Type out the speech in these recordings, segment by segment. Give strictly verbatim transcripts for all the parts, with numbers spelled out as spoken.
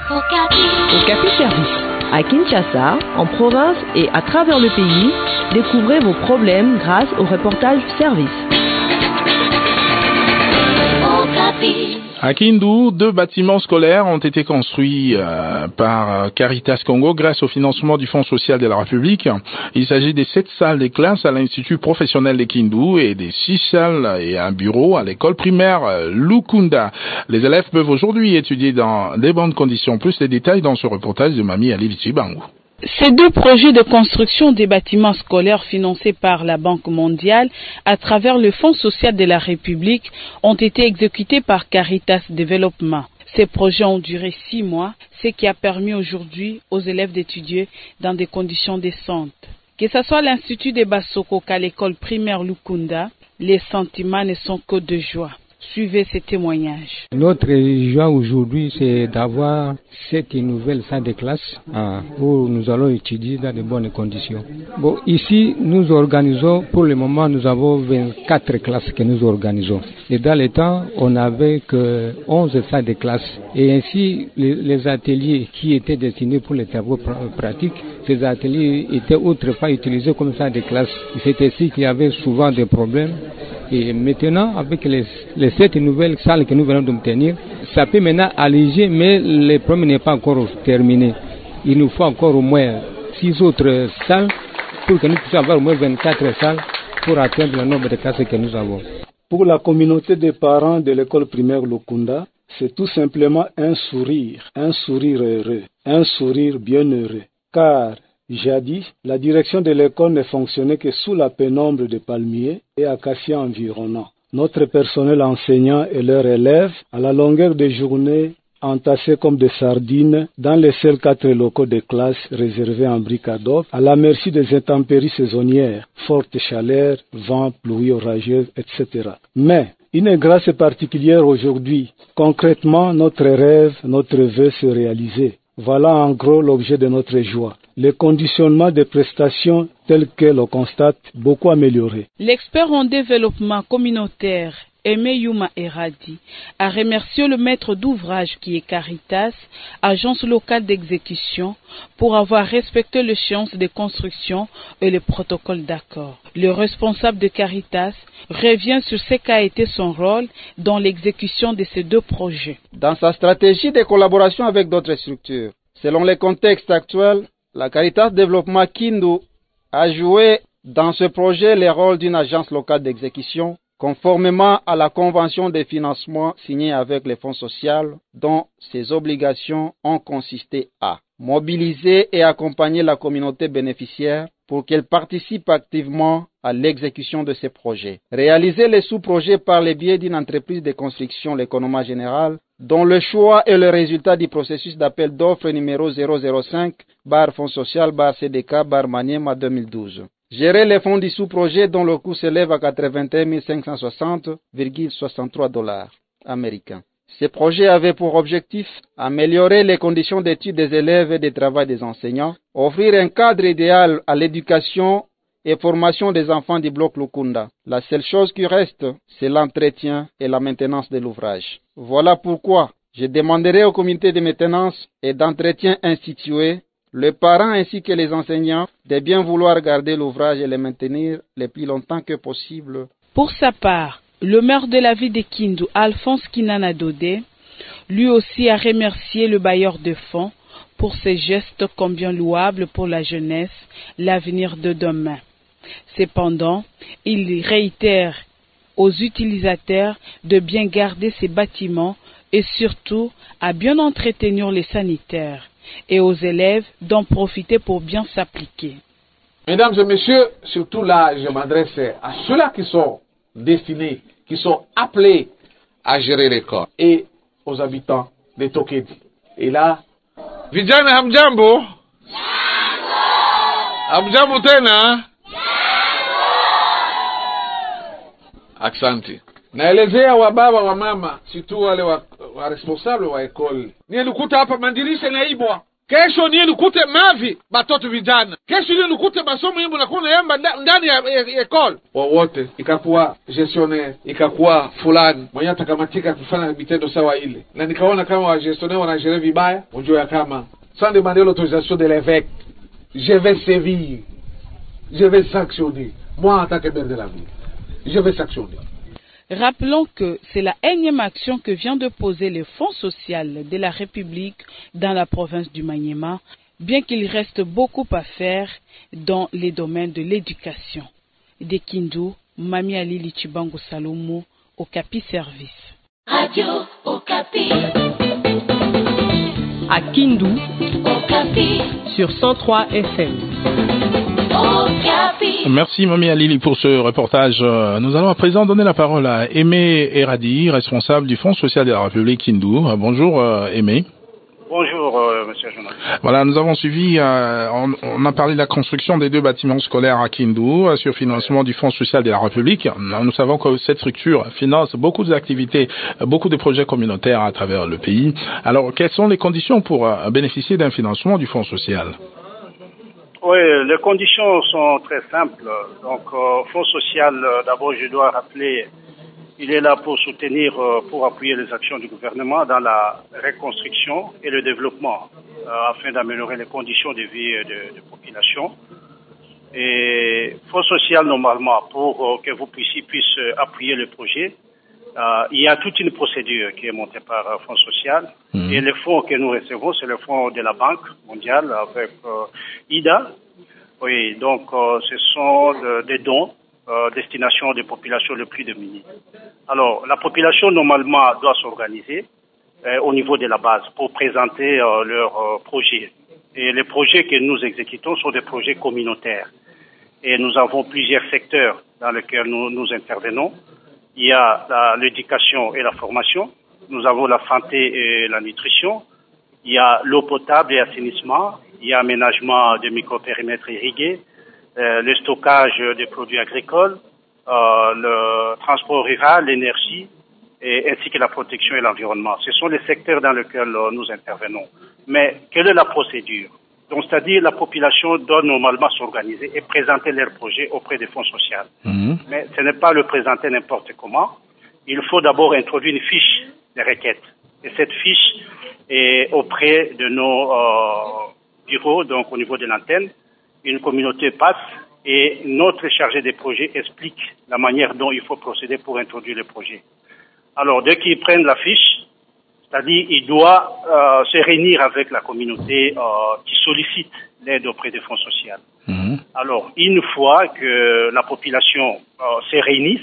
Okapi Service. À Kinshasa, en province et à travers le pays, découvrez vos problèmes grâce au reportage service. À Kindu, deux bâtiments scolaires ont été construits euh, par Caritas Congo grâce au financement du Fonds social de la République. Il s'agit des sept salles de classe à l'Institut professionnel de Kindu et des six salles et un bureau à l'école primaire Lukunda. Les élèves peuvent aujourd'hui étudier dans de bonnes conditions. Plus de détails dans ce reportage de Mami Alivici Bangou. Ces deux projets de construction des bâtiments scolaires financés par la Banque mondiale à travers le Fonds social de la République ont été exécutés par Caritas Développement. Ces projets ont duré six mois, ce qui a permis aujourd'hui aux élèves d'étudier dans des conditions décentes. Que ce soit à l'Institut de Basoko qu'à l'école primaire Lukunda, les sentiments ne sont que de joie. Suivez ces témoignages. Notre joie aujourd'hui, c'est d'avoir cette nouvelle salle de classe hein, où nous allons étudier dans de bonnes conditions. Bon, ici, nous organisons, pour le moment, nous avons vingt-quatre classes que nous organisons. Et dans le temps, on n'avait que onze salles de classe. Et ainsi, les, les ateliers qui étaient destinés pour les travaux pr- pratiques, ces ateliers étaient autrefois utilisés comme salles de classe. C'est ainsi qu'il y avait souvent des problèmes. Et maintenant, avec les, les sept nouvelles salles que nous venons d'obtenir, ça peut maintenant alléger, mais le problème n'est pas encore terminé. Il nous faut encore au moins six autres salles pour que nous puissions avoir au moins vingt-quatre salles pour atteindre le nombre de classes que nous avons. Pour la communauté des parents de l'école primaire Lukunda, c'est tout simplement un sourire, un sourire heureux, un sourire bienheureux. Car jadis, la direction de l'école ne fonctionnait que sous la pénombre de palmiers et acacias environnants. Notre personnel enseignant et leurs élèves, à la longueur des journées, entassés comme des sardines dans les seuls quatre locaux de classe réservés en bric-à-brac, à la merci des intempéries saisonnières, forte chaleur, vent, pluie orageuse, et cetera. Mais une grâce particulière aujourd'hui. Concrètement, notre rêve, notre vœu se réalisait. Voilà en gros l'objet de notre joie. Le conditionnement des prestations tel que l'on constate beaucoup amélioré. L'expert en développement communautaire Aimé Yuma Eradi a remercié le maître d'ouvrage qui est Caritas, agence locale d'exécution, pour avoir respecté l'échéance de construction et le protocole d'accord. Le responsable de Caritas revient sur ce qu'a été son rôle dans l'exécution de ces deux projets. Dans sa stratégie de collaboration avec d'autres structures, selon les contextes actuels, la Caritas Développement Kindu a joué dans ce projet le rôle d'une agence locale d'exécution, conformément à la convention de financement signée avec le Fonds social, dont ses obligations ont consisté à mobiliser et accompagner la communauté bénéficiaire pour qu'elle participe activement à l'exécution de ces projets. Réaliser les sous-projets par le biais d'une entreprise de construction, l'économie générale, dont le choix est le résultat du processus d'appel d'offres numéro zéro zéro cinq barre Fonds social barre C D K barre Maniema deux mille douze. Gérer les fonds du sous-projet dont le coût s'élève à quatre-vingt-un mille cinq cent soixante virgule soixante-trois dollars américains. Ces projets avaient pour objectif améliorer les conditions d'études des élèves et de travail des enseignants, offrir un cadre idéal à l'éducation et formation des enfants du bloc Lukunda. La seule chose qui reste, c'est l'entretien et la maintenance de l'ouvrage. Voilà pourquoi je demanderai au comité de maintenance et d'entretien institué, les parents ainsi que les enseignants, de bien vouloir garder l'ouvrage et le maintenir le plus longtemps que possible. Pour sa part, le maire de la ville de Kindu, Alphonse Kinana Dodé, lui aussi a remercié le bailleur de fonds pour ses gestes combien louables pour la jeunesse, l'avenir de demain. Cependant, il réitère aux utilisateurs de bien garder ces bâtiments et surtout à bien entretenir les sanitaires et aux élèves d'en profiter pour bien s'appliquer. Mesdames et messieurs, surtout là, je m'adresse à ceux-là qui sont destinés, qui sont appelés à gérer l'école et aux habitants de Tokedi. Et là, vijana hamjambo? Hamjambo tena? Aksanti. Naelezea wa baba wa mama, surtout wale wa, wa responsable wa ekoli. Nilikuta hapa mandirisha naibwa. Kesho ni nikute mavi batoto vijana. Kesho ni nikute masomo yimbo nakuna yamba ndani ya ekole. Wowote ikakuwa gestionnaire, ikakuwa fulani mwenye atakamatika kufanya vitendo sawa ile. Na nikaona kama wa gestionnaire wanajere vibaya, unjua kama sans demander l'autorisation de l'évêque, je vais sévir. Je vais sanctionner. Moi en tant que maire de la ville, je vais sanctionner. Rappelons que c'est la énième action que vient de poser le Fonds social de la République dans la province du Maniema, bien qu'il reste beaucoup à faire dans les domaines de l'éducation. De Kindu, Mami Alili Chibango Salomo, Okapi Service. Radio Okapi. À Kindu, Okapi. Sur cent trois F M. Merci Mami Alili pour ce reportage. Nous allons à présent donner la parole à Aimé Eradi, responsable du Fonds social de la République Kindu. Bonjour Aimé. Bonjour euh, monsieur Jonas. Voilà, nous avons suivi, euh, on, on a parlé de la construction des deux bâtiments scolaires à Kindu euh, sur financement du Fonds social de la République. Nous savons que cette structure finance beaucoup d'activités, beaucoup de projets communautaires à travers le pays. Alors, quelles sont les conditions pour euh, bénéficier d'un financement du Fonds social ? Oui, les conditions sont très simples. Donc, euh, Fonds social, euh, d'abord, je dois rappeler, il est là pour soutenir, euh, pour appuyer les actions du gouvernement dans la reconstruction et le développement, euh, afin d'améliorer les conditions de vie de la population. Et Fonds social, normalement, pour euh, que vous puissiez puisse appuyer le projet, euh, il y a toute une procédure qui est montée par euh, Fonds social. Mmh. Et les fonds que nous recevons, c'est le fonds de la Banque mondiale avec euh, I D A. Oui, donc euh, ce sont de, des dons euh, destination des populations les plus démunies. Alors, la population, normalement, doit s'organiser euh, au niveau de la base pour présenter euh, leurs euh, projets. Et les projets que nous exécutons sont des projets communautaires. Et nous avons plusieurs secteurs dans lesquels nous, nous intervenons. Il y a l'éducation et la formation. Nous avons la santé et la nutrition. Il y a l'eau potable et assainissement. Il y a aménagement de micro-périmètres irrigués, euh, le stockage des produits agricoles, euh, le transport rural, l'énergie, et, ainsi que la protection et l'environnement. Ce sont les secteurs dans lesquels euh, nous intervenons. Mais quelle est la procédure? Donc, c'est-à-dire la population doit normalement s'organiser et présenter leurs projets auprès des fonds sociaux. Mmh. Mais ce n'est pas le présenter n'importe comment. Il faut d'abord introduire une fiche de requête. Et cette fiche est auprès de nos euh, bureaux, donc au niveau de l'antenne. Une communauté passe et notre chargé des projets explique la manière dont il faut procéder pour introduire le projet. Alors, dès qu'ils prennent la fiche, c'est-à-dire il doit euh, se réunir avec la communauté euh, qui sollicite l'aide auprès des fonds sociaux. Mmh. Alors, une fois que la population euh, se réunisse,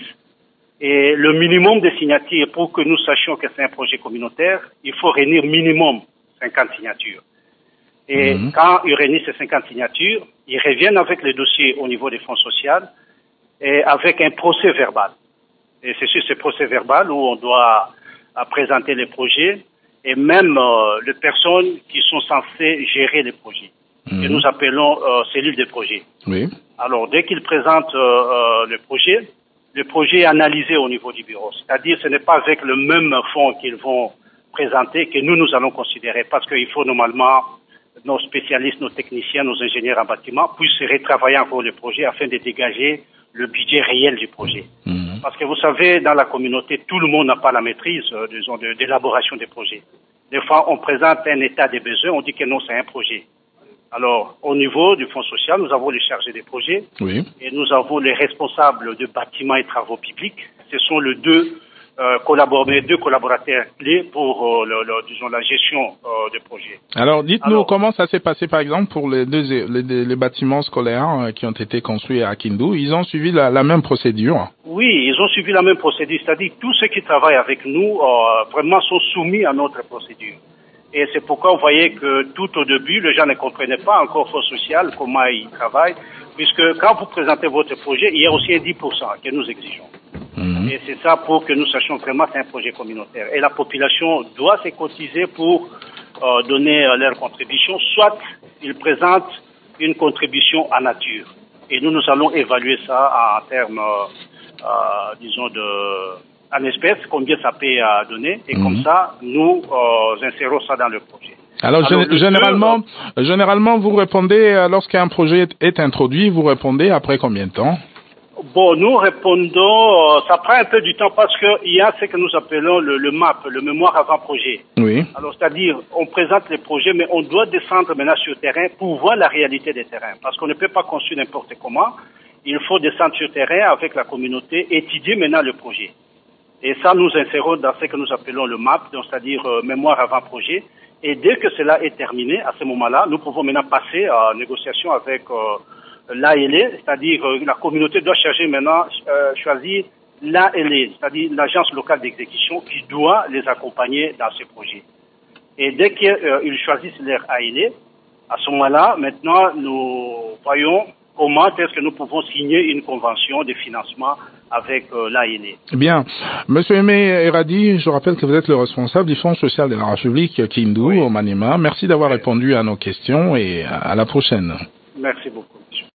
et le minimum de signatures pour que nous sachions que c'est un projet communautaire, il faut réunir minimum cinquante signatures. Et mmh. quand ils réunissent ces cinquante signatures, ils reviennent avec les dossiers au niveau des fonds sociaux et avec un procès verbal. Et c'est sur ce procès verbal où on doit à présenter les projets et même euh, les personnes qui sont censées gérer les projets, mmh. que nous appelons euh, cellules de projet. Oui. Alors, dès qu'ils présentent euh, euh, le projet, le projet est analysé au niveau du bureau. C'est-à-dire, ce n'est pas avec le même fonds qu'ils vont présenter que nous, nous allons considérer, parce qu'il faut normalement nos spécialistes, nos techniciens, nos ingénieurs en bâtiment puissent retravailler encore le projet afin de dégager le budget réel du projet. Mmh. Parce que vous savez, dans la communauté, tout le monde n'a pas la maîtrise, euh, disons, de, d'élaboration des projets. Des fois, on présente un état des besoins, on dit que non, c'est un projet. Alors, au niveau du fonds social, nous avons les chargés des projets, oui. et nous avons les responsables de bâtiments et travaux publics. Ce sont les deux, euh, collaborateurs, deux collaborateurs clés pour euh, le, le, disons, la gestion euh, des projets. Alors, dites-nous Alors, comment ça s'est passé, par exemple, pour les deux les, les bâtiments scolaires euh, qui ont été construits à Kindu. Ils ont suivi la, la même procédure? Oui, ils ont suivi la même procédure. C'est-à-dire que tous ceux qui travaillent avec nous euh, vraiment sont soumis à notre procédure. Et c'est pourquoi vous voyez que tout au début, les gens ne comprenaient pas encore Fonds social, comment ils travaillent, puisque quand vous présentez votre projet, il y a aussi un dix pour cent que nous exigeons. Mmh. Et c'est ça pour que nous sachions vraiment que c'est un projet communautaire. Et la population doit se cotiser pour euh, donner euh, leur contribution, soit ils présentent une contribution en nature. Et nous, nous allons évaluer ça en termes, euh, euh, disons, de... en espèces, combien ça peut euh, donner, et mmh. comme ça, nous euh, insérons ça dans le projet. Alors, Alors généralement, deux, généralement, vous répondez, lorsqu'un projet est, est introduit, vous répondez après combien de temps? Bon, nous répondons, ça prend un peu du temps parce qu'il y a ce que nous appelons le, le M A P, le mémoire avant projet. Oui. Alors, c'est-à-dire, on présente les projets, mais on doit descendre maintenant sur le terrain pour voir la réalité des terrains. Parce qu'on ne peut pas construire n'importe comment. Il faut descendre sur le terrain avec la communauté, étudier maintenant le projet. Et ça, nous insérons dans ce que nous appelons le M A P, donc c'est-à-dire euh, mémoire avant projet. Et dès que cela est terminé, à ce moment-là, nous pouvons maintenant passer à négociation avec euh, l'A L E, c'est-à-dire euh, la communauté doit chercher maintenant, euh, choisir l'A L E, c'est-à-dire l'agence locale d'exécution qui doit les accompagner dans ce projet. Et dès qu'ils euh, choisissent leur A L E, à ce moment-là, maintenant, nous voyons comment est-ce que nous pouvons signer une convention de financement avec euh, l'A L E. Bien. Monsieur Aimé Eradi, je rappelle que vous êtes le responsable du Fonds social de la République Kindu oui. au Maniema. Merci d'avoir oui. répondu à nos questions et à la prochaine. Merci beaucoup.